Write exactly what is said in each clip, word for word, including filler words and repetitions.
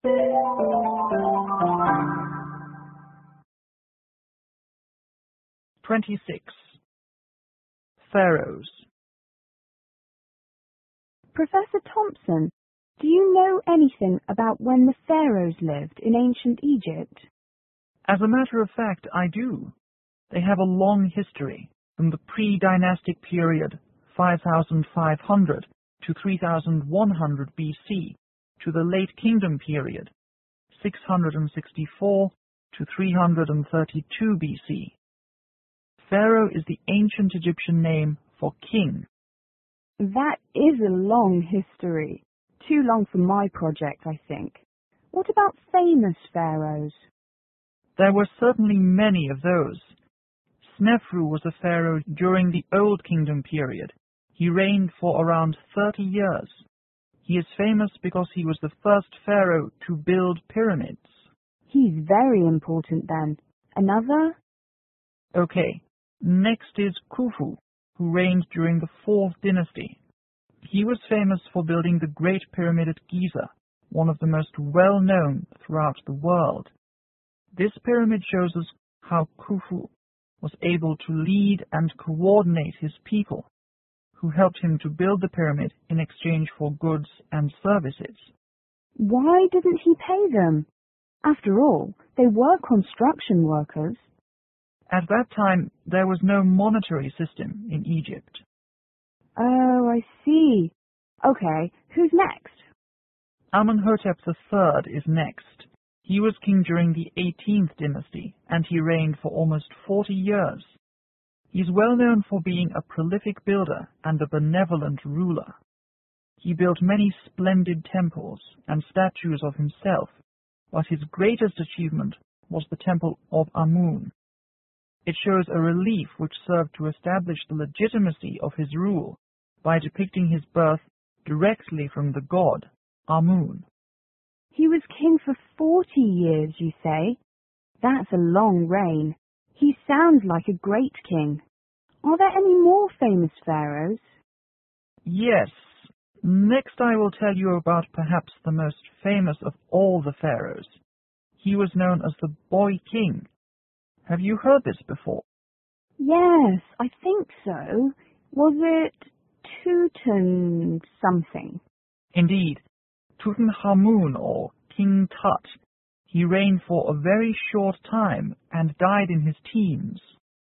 twenty-six. Pharaohs. Professor Thompson, do you know anything about when the pharaohs lived in ancient Egypt? As a matter of fact, I do. They have a long history, from the pre-dynastic period, five thousand five hundred to three thousand one hundred B C, to the late kingdom period, six hundred sixty-four to three hundred thirty-two B C. Pharaoh is the ancient Egyptian name for king. That is a long history. Too long for my project, I think. What about famous pharaohs? There were certainly many of those. Snefru was a pharaoh during the Old Kingdom period. He reigned for around thirty years. He is famous because he was the first pharaoh to build pyramids. He's very important then. Another? Okay, next is Khufu, who reigned during the fourth dynasty. He was famous for building the Great Pyramid at Giza, one of the most well-known throughout the world. This pyramid shows us how Khufu was able to lead and coordinate his people, who helped him to build the pyramid in exchange for goods and services. Why didn't he pay them? After all, they were construction workers. At that time, there was no monetary system in Egypt. Oh, I see. Okay, who's next? Amenhotep the third is next. He was king during the eighteenth dynasty, and he reigned for almost forty years. He is well known for being a prolific builder and a benevolent ruler. He built many splendid temples and statues of himself, but his greatest achievement was the Temple of Amun. It shows a relief which served to establish the legitimacy of his rule by depicting his birth directly from the god, Amun. He was king for forty years, you say? That's a long reign. He sounds like a great king. Are there any more famous pharaohs? Yes. Next I will tell you about perhaps the most famous of all the pharaohs. He was known as the Boy King. Have you heard this before? Yes, I think so. Was it Tutankhamun something? Indeed, Tutankhamun, or King Tut. He reigned for a very short time and died in his teens.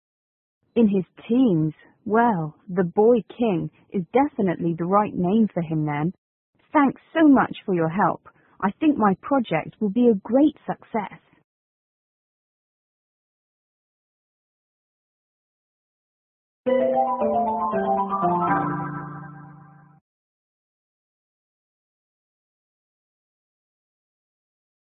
In his teens? Well, the Boy King is definitely the right name for him then. Thanks so much for your help. I think my project will be a great success.